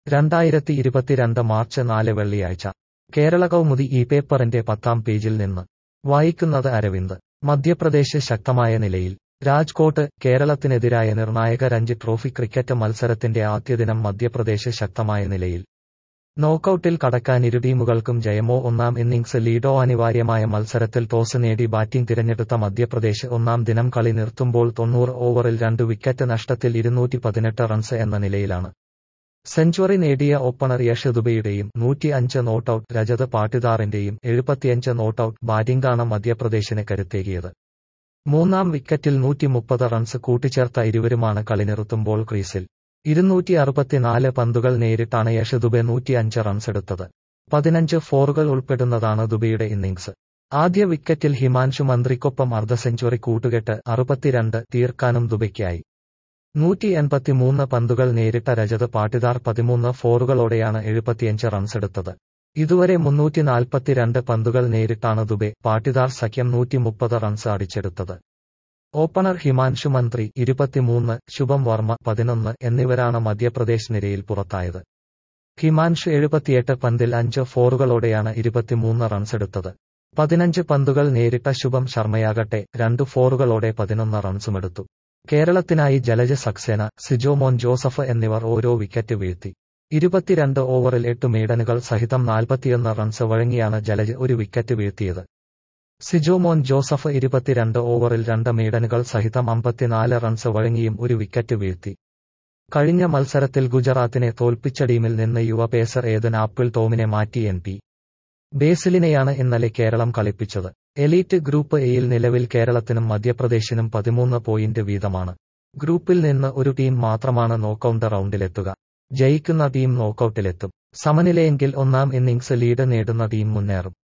2022 March 4 വെള്ളിയാഴ്ച കേരള കൗമുദി ഈ പേപ്പറിന്റെ 10-ാം പേജിൽ നിന്ന് വായിക്കുന്നത് അരവിന്ദ്. മധ്യപ്രദേശ് ശക്തമായ നിലയിൽ. രാജ്കോട്ട്. കേരളത്തിനെതിരായ നിർണായക രഞ്ജി ട്രോഫി ക്രിക്കറ്റ് മത്സരത്തിന്റെ ആദ്യദിനം മധ്യപ്രദേശ് ശക്തമായ നിലയിൽ. നോക്കൌട്ടിൽ കടക്കാൻ ഇരു ടീമുകൾക്കും ജയമോ ഒന്നാം ഇന്നിംഗ്സ് ലീഡോ അനിവാര്യമായ മത്സരത്തിൽ ടോസ് നേടി ബാറ്റിംഗ് തിരഞ്ഞെടുത്ത മധ്യപ്രദേശ് ഒന്നാം ദിനം കളി നിർത്തുമ്പോൾ 90 ഓവറിൽ 2 വിക്കറ്റ് നഷ്ടത്തിൽ 218 റൺസ് എന്ന നിലയിലാണ്. സെഞ്ചുറി നേടിയ ഓപ്പണർ യഷ് ദുബെയുടെയും 105 നോട്ടൌട്ട് രജത് പാട്ടിദാറിന്റെയും 75 നോട്ടൌട്ട് ബാറ്റിംഗാണ് മധ്യപ്രദേശിന് കരുത്തേകിയത്. മൂന്നാം വിക്കറ്റിൽ 130 റൺസ് കൂട്ടിച്ചേർത്ത ഇരുവരുമാണ് കളി നിർത്തുമ്പോൾ ക്രീസിൽ. 264 പന്തുകൾ നേരിട്ടാണ് യഷ് ദുബെ 105 റൺസെടുത്തത്. 15 ഫോറുകൾ ഉൾപ്പെടുന്നതാണ് ദുബെയുടെ ഇന്നിംഗ്സ്. ആദ്യ വിക്കറ്റിൽ ഹിമാൻഷു മന്ത്രിക്കൊപ്പം അർദ്ധ സെഞ്ചുറി കൂട്ടുകെട്ട് 62 തീർക്കാനും ദുബെയ്ക്കായി. 183 പന്തുകൾ നേരിട്ട രജത് പാട്ടിദാർ 13 ഫോറുകളോടെയാണ് 75 റൺസെടുത്തത്. ഇതുവരെ 342 പന്തുകൾ നേരിട്ടാണ് ദുബെ പാട്ടിദാർ സഖ്യം 130 റൺസ് അടിച്ചെടുത്തത്. ഓപ്പണർ ഹിമാൻഷു മന്ത്രി 23, ശുഭം വർമ്മ 11 എന്നിവരാണ് മധ്യപ്രദേശ് നിരയിൽ പുറത്തായത്. ഹിമാൻഷു 78 പന്തിൽ 5 ഫോറുകളോടെയാണ് 23 റൺസെടുത്തത്. 15 പന്തുകൾ നേരിട്ട ശുഭം ശർമ്മയാകട്ടെ 2 ഫോറുകളോടെ 11 റൺസുമെടുത്തു. കേരളത്തിനായി ജലജ് സക്സേന, സിജോമോൻ ജോസഫ് എന്നിവർ ഓരോ വിക്കറ്റ് വീഴ്ത്തി. 22 ഓവറിൽ 8 മെയ്ഡനുകൾ സഹിതം 41 റൺസ് വഴങ്ങിയാണ് ജലജ് ഒരു വിക്കറ്റ് വീഴ്ത്തിയത്. സിജോമോൻ ജോസഫ് 22 ഓവറിൽ 2 മെയ്ഡനുകൾ സഹിതം 54 റൺസ് വഴങ്ങിയും ഒരു വിക്കറ്റ് വീഴ്ത്തി. കഴിഞ്ഞ മത്സരത്തിൽ ഗുജറാത്തിനെ തോൽപ്പിച്ച ടീമിൽ നിന്ന് യുവ പേസർ ഏദൻ ആപ്പിൾ ടോമിനെ മാറ്റി എൻ.പി. ബേസിലിനെയാണ് ഇന്നലെ കേരളം കളിപ്പിച്ചത്. എലീറ്റ് ഗ്രൂപ്പ് എയിൽ നിലവിൽ കേരളത്തിനും മധ്യപ്രദേശിനും 13 പോയിന്റ് വീതമാണ്. ഗ്രൂപ്പിൽ നിന്ന് ഒരു ടീം മാത്രമാണ് നോക്കൌട്ട് റൗണ്ടിലെത്തുക. ജയിക്കുന്ന ടീം നോക്കൌട്ടിലെത്തും. സമനിലയെങ്കിൽ ഒന്നാം ഇന്നിംഗ്സ് ലീഡ് നേടുന്ന ടീം മുന്നേറും.